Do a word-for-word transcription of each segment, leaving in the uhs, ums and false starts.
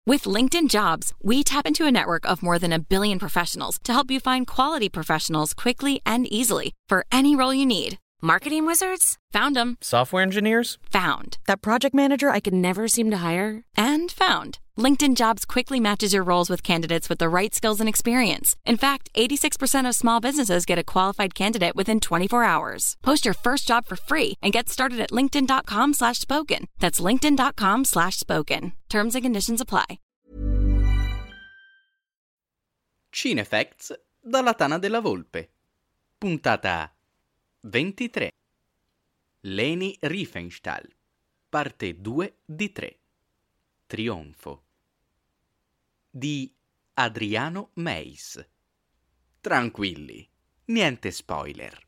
With LinkedIn Jobs, we tap into a network of more than a billion professionals to help you find quality professionals quickly and easily for any role you need. Marketing wizards? Found them. Software engineers? Found. That project manager I could never seem to hire? And found. LinkedIn Jobs quickly matches your roles with candidates with the right skills and experience. In fact, eighty-six percent of small businesses get a qualified candidate within twenty-four hours. Post your first job for free and get started at linkedin.com slash spoken. That's linkedin.com slash spoken. Terms and conditions apply. Cinefacts dalla Tana della Volpe. Puntata ventitré. Leni Riefenstahl. Parte due di tre. Trionfo. Di Adriano Meis. Tranquilli, niente spoiler.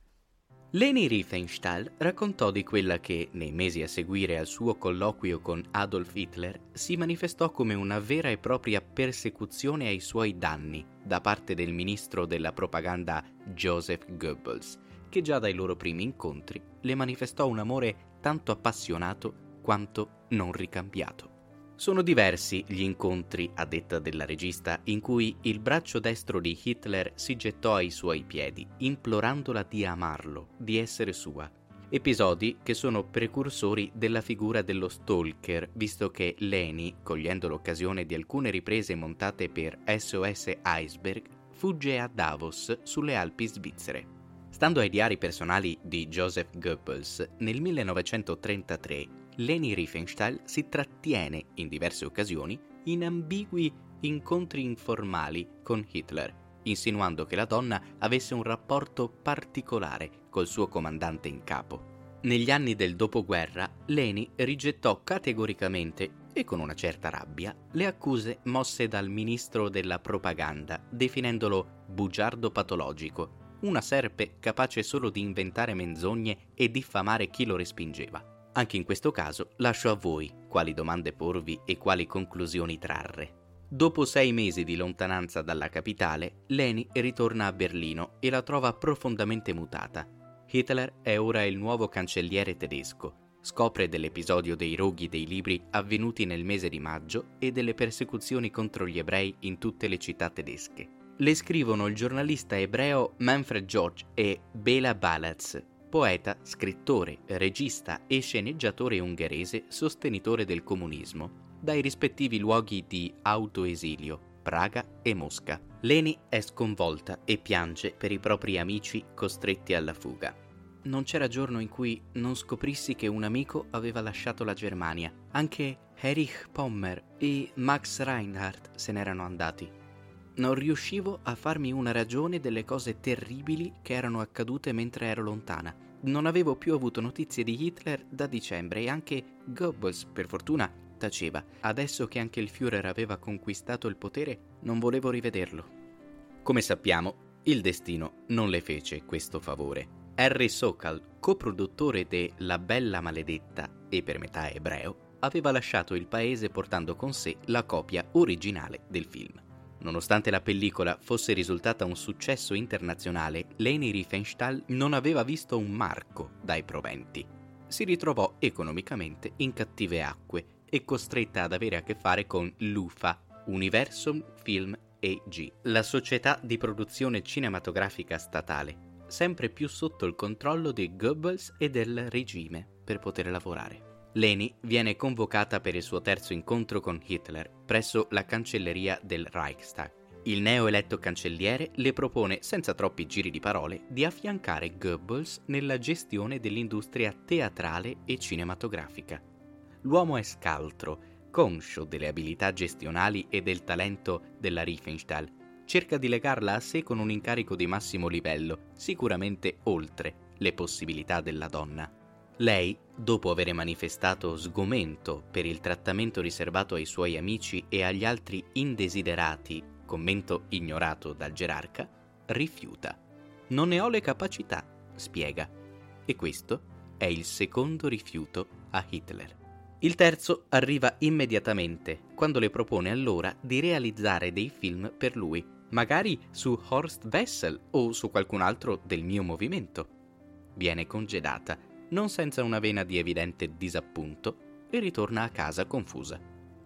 Leni Riefenstahl raccontò di quella che, nei mesi a seguire al suo colloquio con Adolf Hitler, si manifestò come una vera e propria persecuzione ai suoi danni da parte del ministro della propaganda Joseph Goebbels, che già dai loro primi incontri le manifestò un amore tanto appassionato quanto non ricambiato. Sono diversi gli incontri, a detta della regista, in cui il braccio destro di Hitler si gettò ai suoi piedi, implorandola di amarlo, di essere sua. Episodi che sono precursori della figura dello stalker, visto che Leni, cogliendo l'occasione di alcune riprese montate per S O S Iceberg, fugge a Davos, sulle Alpi svizzere. Stando ai diari personali di Joseph Goebbels, nel millenovecentotrentatré Leni Riefenstahl si trattiene, in diverse occasioni, in ambigui incontri informali con Hitler, insinuando che la donna avesse un rapporto particolare col suo comandante in capo. Negli anni del dopoguerra, Leni rigettò categoricamente, e con una certa rabbia, le accuse mosse dal ministro della propaganda, definendolo bugiardo patologico, una serpe capace solo di inventare menzogne e diffamare chi lo respingeva. Anche in questo caso lascio a voi quali domande porvi e quali conclusioni trarre. Dopo sei mesi di lontananza dalla capitale, Leni ritorna a Berlino e la trova profondamente mutata. Hitler è ora il nuovo cancelliere tedesco. Scopre dell'episodio dei roghi dei libri avvenuti nel mese di maggio e delle persecuzioni contro gli ebrei in tutte le città tedesche. Le scrivono il giornalista ebreo Manfred George e Bela Balazs, poeta, scrittore, regista e sceneggiatore ungherese sostenitore del comunismo, dai rispettivi luoghi di autoesilio, Praga e Mosca. Leni è sconvolta e piange per i propri amici costretti alla fuga. Non c'era giorno in cui non scoprissi che un amico aveva lasciato la Germania. Anche Erich Pommer e Max Reinhardt se n'erano andati. Non riuscivo a farmi una ragione delle cose terribili che erano accadute mentre ero lontana. Non avevo più avuto notizie di Hitler da dicembre e anche Goebbels, per fortuna, taceva. Adesso che anche il Führer aveva conquistato il potere, non volevo rivederlo. Come sappiamo, il destino non le fece questo favore. Harry Sokal, coproduttore de La Bella Maledetta e per metà ebreo, aveva lasciato il paese portando con sé la copia originale del film. Nonostante la pellicola fosse risultata un successo internazionale, Leni Riefenstahl non aveva visto un marco dai proventi. Si ritrovò economicamente in cattive acque e costretta ad avere a che fare con l'U F A, Universum Film A G, la società di produzione cinematografica statale, sempre più sotto il controllo di Goebbels e del regime per poter lavorare. Leni viene convocata per il suo terzo incontro con Hitler presso la cancelleria del Reichstag. Il neoeletto cancelliere le propone, senza troppi giri di parole, di affiancare Goebbels nella gestione dell'industria teatrale e cinematografica. L'uomo è scaltro, conscio delle abilità gestionali e del talento della Riefenstahl. Cerca di legarla a sé con un incarico di massimo livello, sicuramente oltre le possibilità della donna. Lei, dopo aver manifestato sgomento per il trattamento riservato ai suoi amici e agli altri indesiderati, commento ignorato dal gerarca, rifiuta. Non ne ho le capacità, spiega. E questo è il secondo rifiuto a Hitler. Il terzo arriva immediatamente, quando le propone allora di realizzare dei film per lui, magari su Horst Wessel o su qualcun altro del mio movimento. Viene congedata, non senza una vena di evidente disappunto, e ritorna a casa confusa.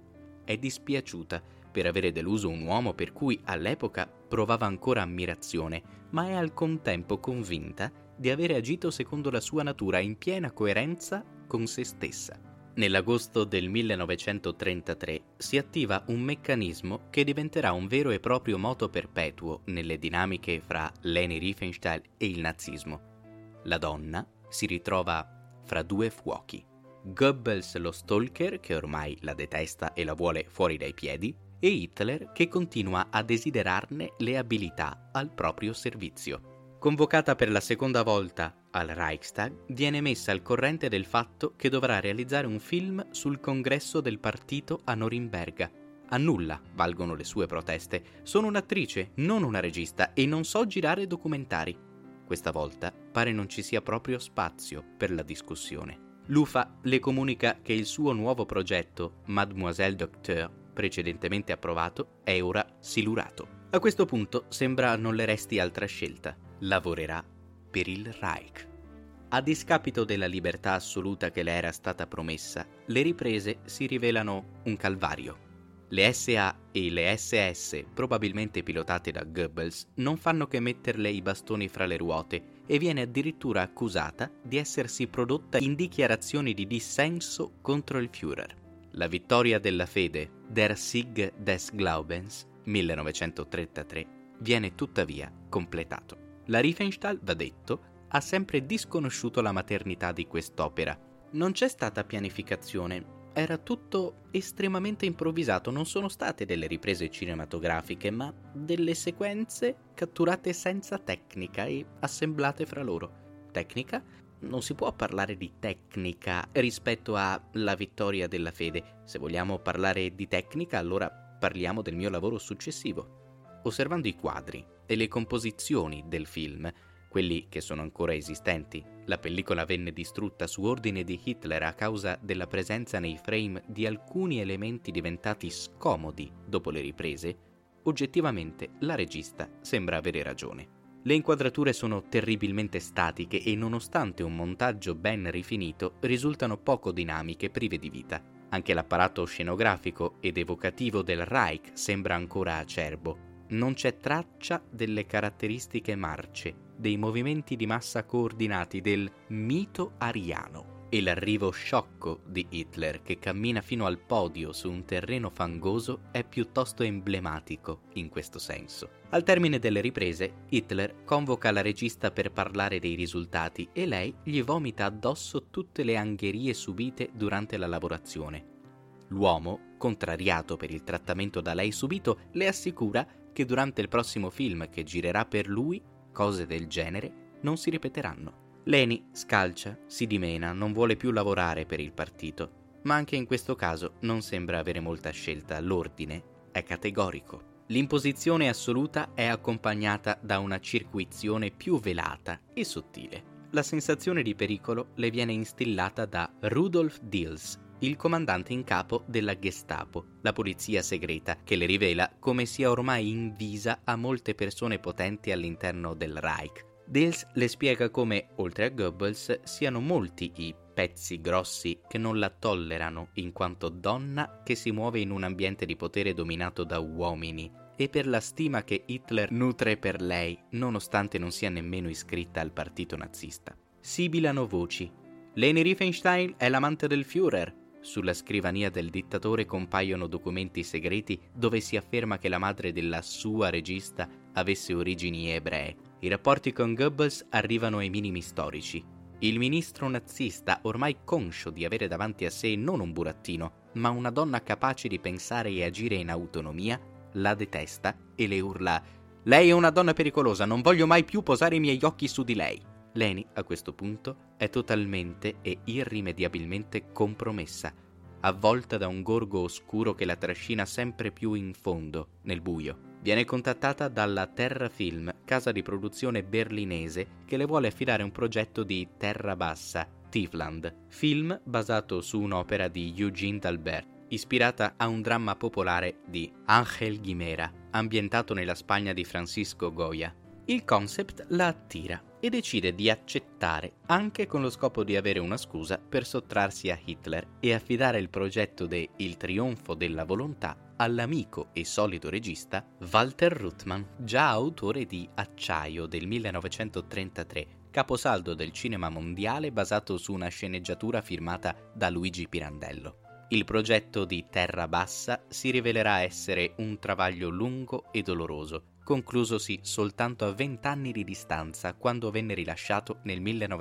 è dispiaciuta per avere deluso un uomo per cui all'epoca provava ancora ammirazione, ma è al contempo convinta di avere agito secondo la sua natura in piena coerenza con se stessa. Nell'agosto del millenovecentotrentatré si attiva un meccanismo che diventerà un vero e proprio moto perpetuo nelle dinamiche fra Leni Riefenstahl e il nazismo. La donna si ritrova fra due fuochi. Goebbels lo stalker, che ormai la detesta e la vuole fuori dai piedi, e Hitler, che continua a desiderarne le abilità al proprio servizio. Convocata per la seconda volta al Reichstag, viene messa al corrente del fatto che dovrà realizzare un film sul congresso del partito a Norimberga. A nulla valgono le sue proteste. Sono un'attrice, non una regista, e non so girare documentari. Questa volta pare non ci sia proprio spazio per la discussione. L'U F A le comunica che il suo nuovo progetto, Mademoiselle Docteur, precedentemente approvato, è ora silurato. A questo punto sembra non le resti altra scelta. Lavorerà per il Reich. A discapito della libertà assoluta che le era stata promessa, le riprese si rivelano un calvario. Le S A e le S S, probabilmente pilotate da Goebbels, non fanno che metterle i bastoni fra le ruote e viene addirittura accusata di essersi prodotta in dichiarazioni di dissenso contro il Führer. La vittoria della fede, Der Sieg des Glaubens, millenovecentotrentatré, viene tuttavia completato. La Riefenstahl, va detto, ha sempre disconosciuto la maternità di quest'opera. Non c'è stata pianificazione, era tutto estremamente improvvisato, non sono state delle riprese cinematografiche, ma delle sequenze catturate senza tecnica e assemblate fra loro. Tecnica? Non si può parlare di tecnica rispetto alla vittoria della fede. Se vogliamo parlare di tecnica, allora parliamo del mio lavoro successivo. Osservando i quadri e le composizioni del film, quelli che sono ancora esistenti, la pellicola venne distrutta su ordine di Hitler a causa della presenza nei frame di alcuni elementi diventati scomodi dopo le riprese, oggettivamente la regista sembra avere ragione. Le inquadrature sono terribilmente statiche e, nonostante un montaggio ben rifinito, risultano poco dinamiche, prive di vita. Anche l'apparato scenografico ed evocativo del Reich sembra ancora acerbo. Non c'è traccia delle caratteristiche marce, dei movimenti di massa coordinati, del mito ariano. E l'arrivo sciocco di Hitler, che cammina fino al podio su un terreno fangoso, è piuttosto emblematico in questo senso. Al termine delle riprese, Hitler convoca la regista per parlare dei risultati e lei gli vomita addosso tutte le angherie subite durante la lavorazione. L'uomo, contrariato per il trattamento da lei subito, le assicura che durante il prossimo film che girerà per lui, cose del genere non si ripeteranno. Leni scalcia, si dimena, non vuole più lavorare per il partito, ma anche in questo caso non sembra avere molta scelta, l'ordine è categorico. L'imposizione assoluta è accompagnata da una circuizione più velata e sottile. La sensazione di pericolo le viene instillata da Rudolf Diels, il comandante in capo della Gestapo, la polizia segreta, che le rivela come sia ormai invisa a molte persone potenti all'interno del Reich. Diels le spiega come, oltre a Goebbels, siano molti i pezzi grossi che non la tollerano in quanto donna che si muove in un ambiente di potere dominato da uomini, e per la stima che Hitler nutre per lei, nonostante non sia nemmeno iscritta al partito nazista. Sibilano voci. Leni Riefenstahl è l'amante del Führer. Sulla scrivania del dittatore compaiono documenti segreti dove si afferma che la madre della sua regista avesse origini ebree. I rapporti con Goebbels arrivano ai minimi storici. Il ministro nazista, ormai conscio di avere davanti a sé non un burattino, ma una donna capace di pensare e agire in autonomia, la detesta e le urla: «Lei è una donna pericolosa, non voglio mai più posare i miei occhi su di lei». Leni, a questo punto, è totalmente e irrimediabilmente compromessa, avvolta da un gorgo oscuro che la trascina sempre più in fondo, nel buio. Viene contattata dalla Terra Film, casa di produzione berlinese, che le vuole affidare un progetto di terra bassa, Tiefland, film basato su un'opera di Eugene d'Albert, ispirata a un dramma popolare di Ángel Guimerá, ambientato nella Spagna di Francisco Goya. Il concept la attira e decide di accettare, anche con lo scopo di avere una scusa per sottrarsi a Hitler e affidare il progetto de Il trionfo della volontà all'amico e solito regista Walter Ruttmann, già autore di Acciaio del millenovecentotrentatré, caposaldo del cinema mondiale basato su una sceneggiatura firmata da Luigi Pirandello. Il progetto di Terra Bassa si rivelerà essere un travaglio lungo e doloroso, conclusosi soltanto a vent'anni di distanza quando venne rilasciato nel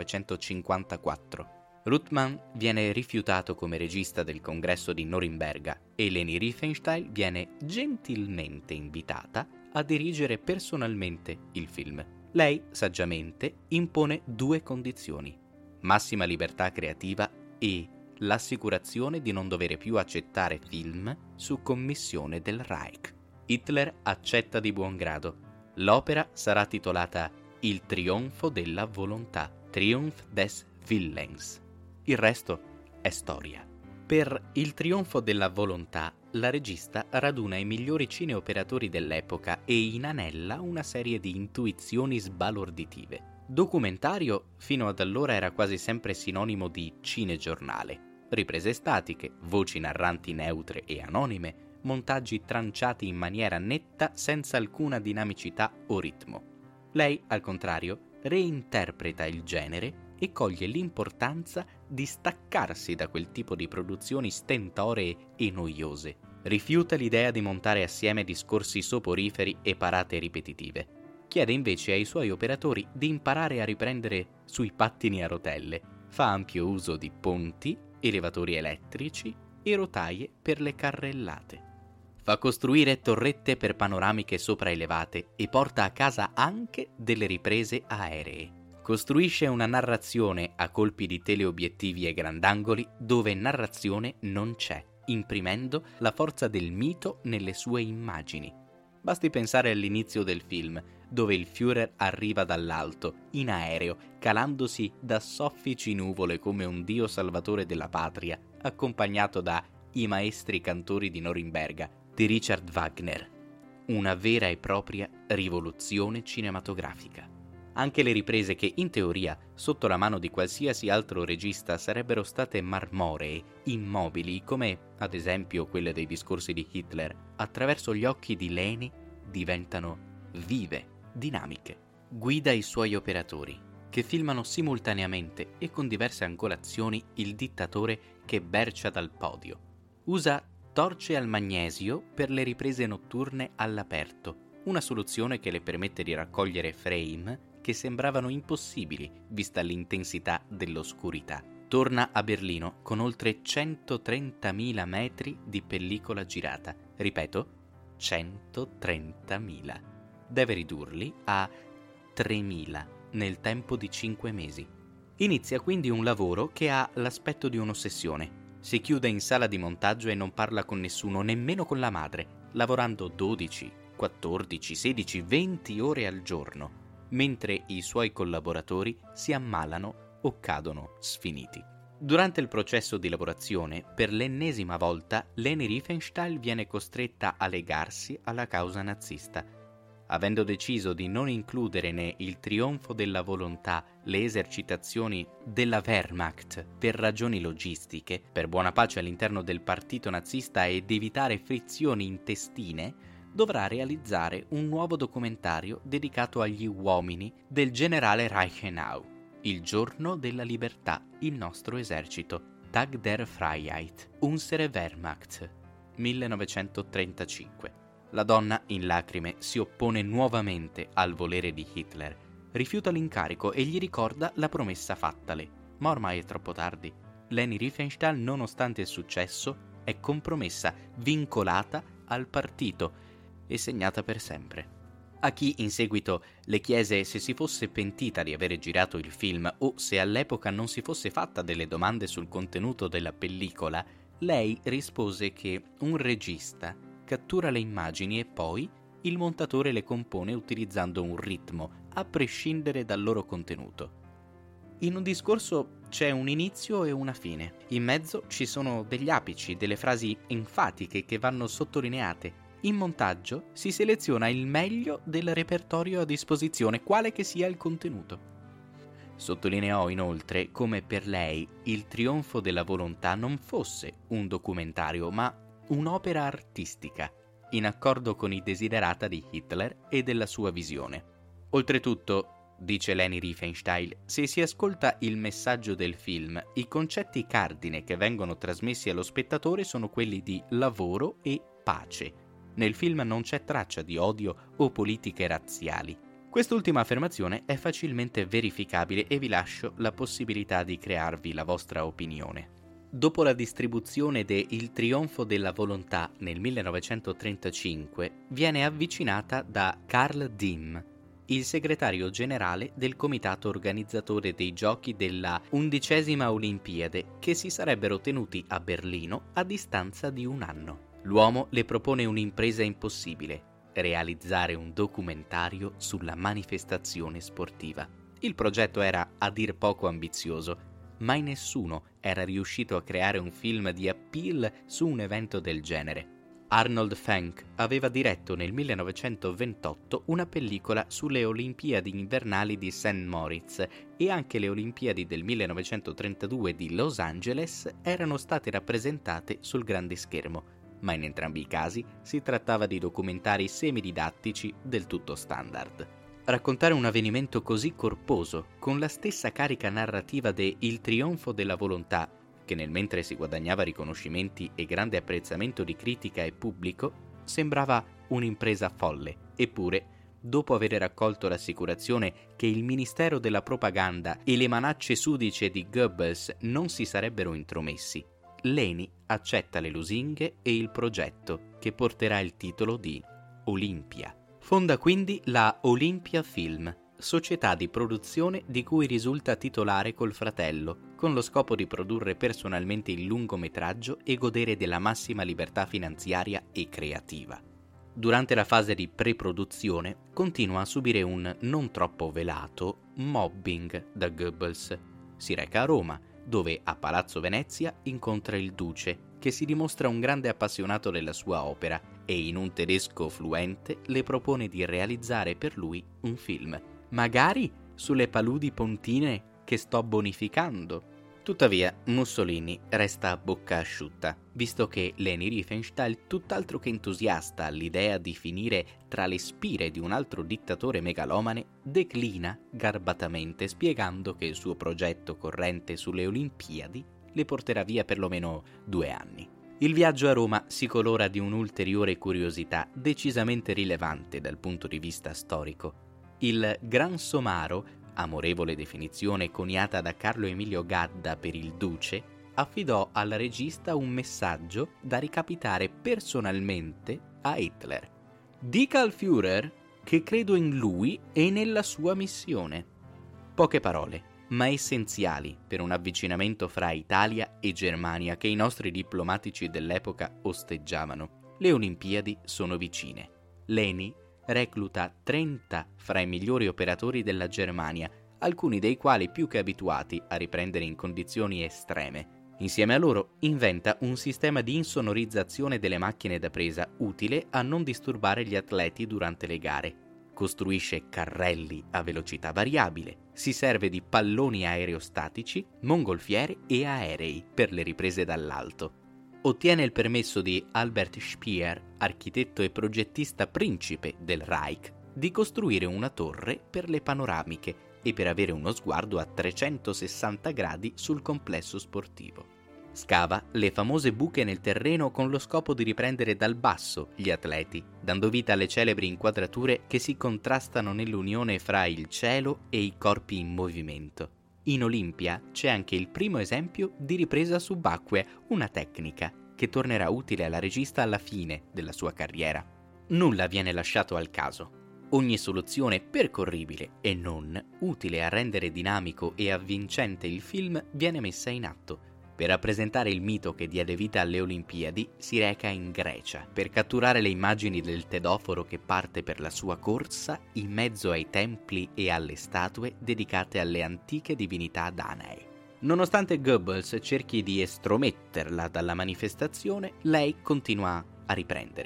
millenovecentocinquantaquattro. Ruttmann viene rifiutato come regista del congresso di Norimberga e Leni Riefenstahl viene gentilmente invitata a dirigere personalmente il film. Lei, saggiamente, impone due condizioni: massima libertà creativa e l'assicurazione di non dovere più accettare film su commissione del Reich. Hitler accetta di buon grado. L'opera sarà titolata Il trionfo della volontà, Triumph des Willens. Il resto è storia. Per Il trionfo della volontà, la regista raduna i migliori cineoperatori dell'epoca e inanella una serie di intuizioni sbalorditive. Documentario fino ad allora era quasi sempre sinonimo di cinegiornale. Riprese statiche, voci narranti neutre e anonime, montaggi tranciati in maniera netta senza alcuna dinamicità o ritmo. Lei, al contrario, reinterpreta il genere e coglie l'importanza di staccarsi da quel tipo di produzioni stentoree e noiose. Rifiuta l'idea di montare assieme discorsi soporiferi e parate ripetitive. Chiede invece ai suoi operatori di imparare a riprendere sui pattini a rotelle. Fa ampio uso di ponti, elevatori elettrici e rotaie per le carrellate. Fa costruire torrette per panoramiche sopraelevate e porta a casa anche delle riprese aeree. Costruisce una narrazione a colpi di teleobiettivi e grandangoli dove narrazione non c'è, imprimendo la forza del mito nelle sue immagini. Basti pensare all'inizio del film, dove il Führer arriva dall'alto, in aereo, calandosi da soffici nuvole come un dio salvatore della patria, accompagnato da I maestri cantori di Norimberga, di Richard Wagner. Una vera e propria rivoluzione cinematografica. Anche le riprese che, in teoria, sotto la mano di qualsiasi altro regista sarebbero state marmoree, immobili, come ad esempio quelle dei discorsi di Hitler, attraverso gli occhi di Leni diventano vive, dinamiche. Guida i suoi operatori, che filmano simultaneamente e con diverse angolazioni il dittatore che bercia dal podio. Usa torce al magnesio per le riprese notturne all'aperto, una soluzione che le permette di raccogliere frame che sembravano impossibili vista l'intensità dell'oscurità. Torna a Berlino con oltre centotrentamila metri di pellicola girata. Ripeto, centotrentamila. Deve ridurli a tremila nel tempo di cinque mesi. Inizia quindi un lavoro che ha l'aspetto di un'ossessione. Si chiude in sala di montaggio e non parla con nessuno, nemmeno con la madre, lavorando dodici, quattordici, sedici, venti ore al giorno, mentre i suoi collaboratori si ammalano o cadono sfiniti. Durante il processo di lavorazione, per l'ennesima volta, Leni Riefenstahl viene costretta a legarsi alla causa nazista. Avendo deciso di non includere né Il trionfo della volontà le esercitazioni della Wehrmacht per ragioni logistiche, per buona pace all'interno del partito nazista ed evitare frizioni intestine, dovrà realizzare un nuovo documentario dedicato agli uomini del generale Reichenau, Il giorno della libertà, il nostro esercito, Tag der Freiheit, Unsere Wehrmacht, millenovecentotrentacinque. La donna, in lacrime, si oppone nuovamente al volere di Hitler, rifiuta l'incarico e gli ricorda la promessa fattale, ma ormai è troppo tardi. Leni Riefenstahl, nonostante il successo, è compromessa, vincolata al partito e segnata per sempre. A chi in seguito le chiese se si fosse pentita di avere girato il film o se all'epoca non si fosse fatta delle domande sul contenuto della pellicola, lei rispose che un regista cattura le immagini e poi il montatore le compone utilizzando un ritmo, a prescindere dal loro contenuto. In un discorso c'è un inizio e una fine. In mezzo ci sono degli apici, delle frasi enfatiche che vanno sottolineate In montaggio si seleziona il meglio del repertorio a disposizione, quale che sia il contenuto. Sottolineò inoltre come per lei Il trionfo della volontà non fosse un documentario, ma un'opera artistica, in accordo con i desiderata di Hitler e della sua visione. Oltretutto, dice Leni Riefenstahl, se si ascolta il messaggio del film, i concetti cardine che vengono trasmessi allo spettatore sono quelli di lavoro e pace. Nel film non c'è traccia di odio o politiche razziali. Quest'ultima affermazione è facilmente verificabile e vi lascio la possibilità di crearvi la vostra opinione. Dopo la distribuzione de Il trionfo della volontà nel millenovecentotrentacinque, viene avvicinata da Carl Dimm, il segretario generale del comitato organizzatore dei giochi della undicesima Olimpiade, che si sarebbero tenuti a Berlino a distanza di un anno. L'uomo le propone un'impresa impossibile: realizzare un documentario sulla manifestazione sportiva. Il progetto era a dir poco ambizioso, mai nessuno era riuscito a creare un film di appeal su un evento del genere. Arnold Fanck aveva diretto nel millenovecentoventotto una pellicola sulle Olimpiadi invernali di Saint Moritz e anche le Olimpiadi del millenovecentotrentadue di Los Angeles erano state rappresentate sul grande schermo, ma in entrambi i casi si trattava di documentari semididattici del tutto standard. Raccontare un avvenimento così corposo, con la stessa carica narrativa de Il trionfo della volontà, che nel mentre si guadagnava riconoscimenti e grande apprezzamento di critica e pubblico, sembrava un'impresa folle. Eppure, dopo aver raccolto l'assicurazione che il Ministero della Propaganda e le manacce sudice di Goebbels non si sarebbero intromessi, Leni accetta le lusinghe e il progetto, che porterà il titolo di Olimpia. Fonda quindi la Olimpia Film, società di produzione di cui risulta titolare col fratello, con lo scopo di produrre personalmente il lungometraggio e godere della massima libertà finanziaria e creativa. Durante la fase di pre-produzione continua a subire un non troppo velato mobbing da Goebbels. Si reca a Roma, dove a Palazzo Venezia incontra il duce, che si dimostra un grande appassionato della sua opera e in un tedesco fluente le propone di realizzare per lui un film, magari sulle paludi pontine che sto bonificando. Tuttavia Mussolini resta a bocca asciutta, visto che Leni Riefenstahl, tutt'altro che entusiasta all'idea di finire tra le spire di un altro dittatore megalomane, declina garbatamente, spiegando che il suo progetto corrente sulle Olimpiadi le porterà via perlomeno due anni. Il viaggio a Roma si colora di un'ulteriore curiosità decisamente rilevante dal punto di vista storico. Il Gran Somaro, amorevole definizione coniata da Carlo Emilio Gadda per il Duce, affidò al regista un messaggio da ricapitare personalmente a Hitler. Dica al Führer che credo in lui e nella sua missione. Poche parole, ma essenziali per un avvicinamento fra Italia e Germania che i nostri diplomatici dell'epoca osteggiavano. Le Olimpiadi sono vicine. Leni recluta trenta fra i migliori operatori della Germania, alcuni dei quali più che abituati a riprendere in condizioni estreme. Insieme a loro inventa un sistema di insonorizzazione delle macchine da presa utile a non disturbare gli atleti durante le gare. Costruisce carrelli a velocità variabile, si serve di palloni aerostatici, mongolfiere e aerei per le riprese dall'alto. Ottiene il permesso di Albert Speer, architetto e progettista principe del Reich, di costruire una torre per le panoramiche e per avere uno sguardo a trecentosessanta gradi sul complesso sportivo. Scava le famose buche nel terreno con lo scopo di riprendere dal basso gli atleti, dando vita alle celebri inquadrature che si contrastano nell'unione fra il cielo e i corpi in movimento. In Olimpia c'è anche il primo esempio di ripresa subacquea, una tecnica che tornerà utile alla regista alla fine della sua carriera. Nulla viene lasciato al caso. Ogni soluzione percorribile e non utile a rendere dinamico e avvincente il film viene messa in atto. Per rappresentare il mito che diede vita alle Olimpiadi, si reca in Grecia per catturare le immagini del tedoforo che parte per la sua corsa in mezzo ai templi e alle statue dedicate alle antiche divinità danee. Nonostante Goebbels cerchi di estrometterla dalla manifestazione, lei continua a riprendere.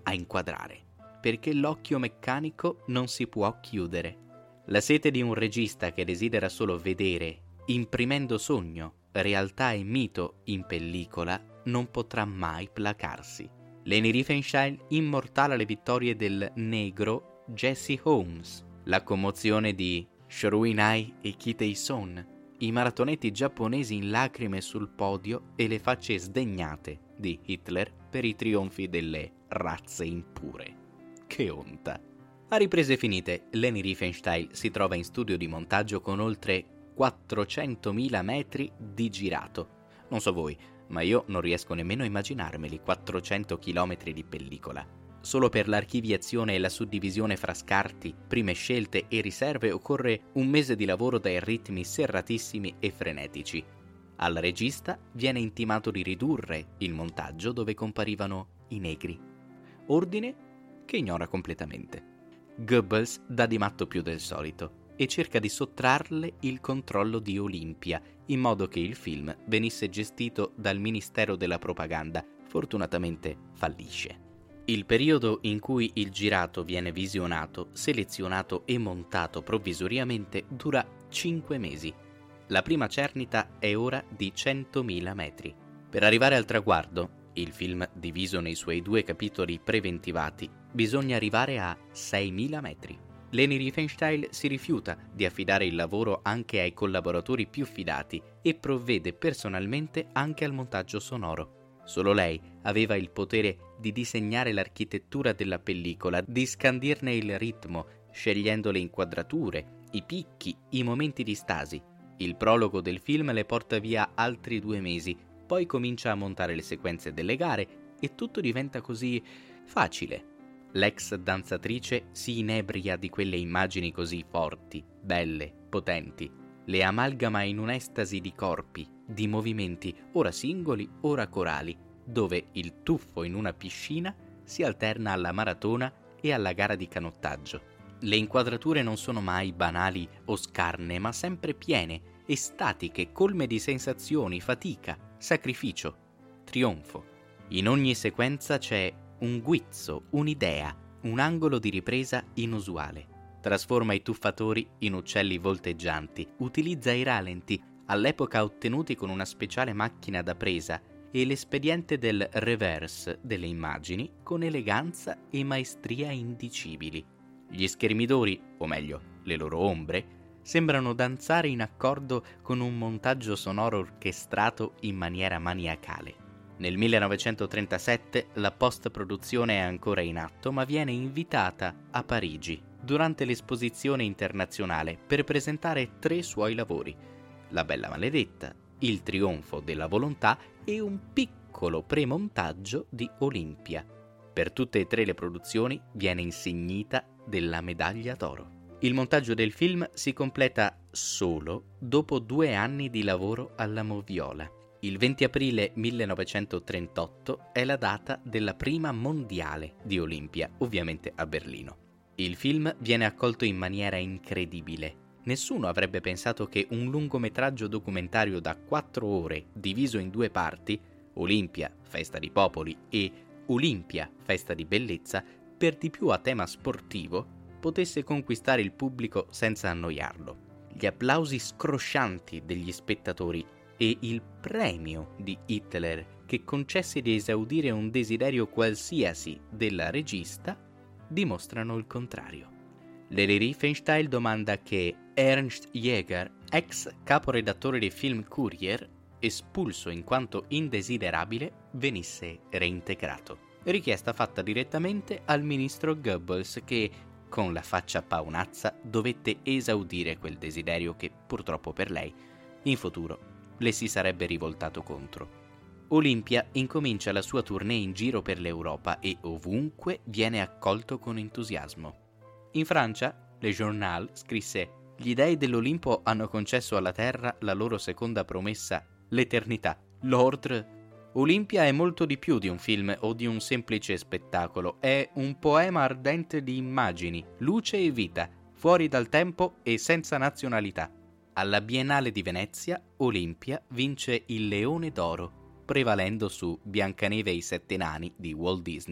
a inquadrare, perché l'occhio meccanico non si può chiudere. La sete di un regista che desidera solo vedere, imprimendo sogno, realtà e mito in pellicola, non potrà mai placarsi. Leni Riefenstahl immortala le vittorie del negro Jesse Holmes, la commozione di Shorui-nai e Kitei-son, i maratonetti giapponesi in lacrime sul podio e le facce sdegnate di Hitler per i trionfi delle razze impure. Che onta! A riprese finite, Leni Riefenstahl si trova in studio di montaggio con oltre quattrocentomila metri di girato. Non so voi, ma io non riesco nemmeno a immaginarmeli quattrocento chilometri di pellicola. Solo per l'archiviazione e la suddivisione fra scarti, prime scelte e riserve occorre un mese di lavoro dai ritmi serratissimi e frenetici. Al regista viene intimato di ridurre il montaggio dove comparivano i negri. Ordine che ignora completamente. Goebbels dà di matto più del solito e cerca di sottrarle il controllo di Olympia, in modo che il film venisse gestito dal Ministero della Propaganda. Fortunatamente fallisce. Il periodo in cui il girato viene visionato, selezionato e montato provvisoriamente dura cinque mesi. La prima cernita è ora di centomila metri. Per arrivare al traguardo, il film diviso nei suoi due capitoli preventivati, bisogna arrivare a seimila metri. Leni Riefenstahl si rifiuta di affidare il lavoro anche ai collaboratori più fidati e provvede personalmente anche al montaggio sonoro. Solo lei aveva il potere di disegnare l'architettura della pellicola, di scandirne il ritmo, scegliendo le inquadrature, i picchi, i momenti di stasi. Il prologo del film le porta via altri due mesi, poi comincia a montare le sequenze delle gare e tutto diventa così facile. L'ex danzatrice si inebria di quelle immagini così forti, belle, potenti. Le amalgama in un'estasi di corpi, di movimenti, ora singoli, ora corali, dove il tuffo in una piscina si alterna alla maratona e alla gara di canottaggio. Le inquadrature non sono mai banali o scarne, ma sempre piene, estatiche, colme di sensazioni, fatica, sacrificio, trionfo. In ogni sequenza c'è un guizzo, un'idea, un angolo di ripresa inusuale. Trasforma i tuffatori in uccelli volteggianti, utilizza i ralenti, all'epoca ottenuti con una speciale macchina da presa, e l'espediente del reverse delle immagini con eleganza e maestria indicibili. Gli schermidori, o meglio, le loro ombre, sembrano danzare in accordo con un montaggio sonoro orchestrato in maniera maniacale. Nel millenovecentotrentasette la post-produzione è ancora in atto, ma viene invitata a Parigi durante l'esposizione internazionale per presentare tre suoi lavori: La Bella Maledetta, Il Trionfo della Volontà e un piccolo premontaggio di Olympia. Per tutte e tre le produzioni viene insignita della medaglia d'oro. Il montaggio del film si completa solo dopo due anni di lavoro alla moviola. Il venti aprile millenovecentotrentotto è la data della prima mondiale di Olympia, ovviamente a Berlino. Il film viene accolto in maniera incredibile. Nessuno avrebbe pensato che un lungometraggio documentario da quattro ore diviso in due parti, Olympia, festa di popoli, e Olympia, festa di bellezza, per di più a tema sportivo, potesse conquistare il pubblico senza annoiarlo. Gli applausi scroscianti degli spettatori e il premio di Hitler, che concesse di esaudire un desiderio qualsiasi della regista, dimostrano il contrario. Leni Riefenstahl domanda che Ernst Jäger, ex caporedattore dei film Kurier, espulso in quanto indesiderabile, venisse reintegrato. Richiesta fatta direttamente al ministro Goebbels che, con la faccia paonazza, dovette esaudire quel desiderio che, purtroppo per lei, in futuro le si sarebbe rivoltato contro. Olympia incomincia la sua tournée in giro per l'Europa e ovunque viene accolto con entusiasmo. In Francia, Le Journal scrisse: «Gli dei dell'Olimpo hanno concesso alla Terra la loro seconda promessa, l'eternità, l'ordre. Olympia è molto di più di un film o di un semplice spettacolo, è un poema ardente di immagini, luce e vita, fuori dal tempo e senza nazionalità». Alla Biennale di Venezia, Olympia vince il Leone d'Oro, prevalendo su Biancaneve e i Sette Nani di Walt Disney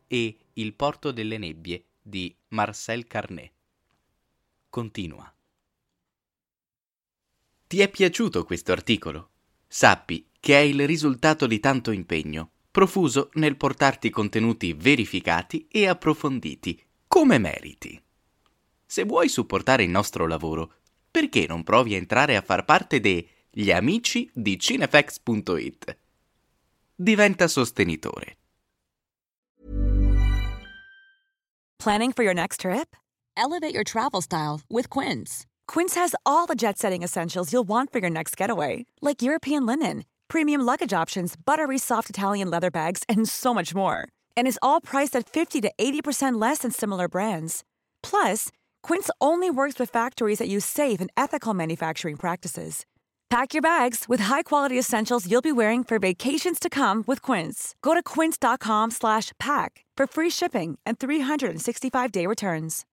e Il porto delle nebbie di Marcel Carné. Continua. Ti è piaciuto questo articolo? Sappi che è il risultato di tanto impegno, profuso nel portarti contenuti verificati e approfonditi, come meriti. Se vuoi supportare il nostro lavoro, perché non provi a entrare a far parte degli amici di Cinefx punto it? Diventa sostenitore. Planning for your next trip? Elevate your travel style with Quince. Quince has all the jet-setting essentials you'll want for your next getaway, like European linen, premium luggage options, buttery soft Italian leather bags, and so much more. And is all priced at fifty to eighty percent less than similar brands. Plus, Quince only works with factories that use safe and ethical manufacturing practices. Pack your bags with high-quality essentials you'll be wearing for vacations to come with Quince. Go to quince.com slash pack for free shipping and three sixty-five day returns.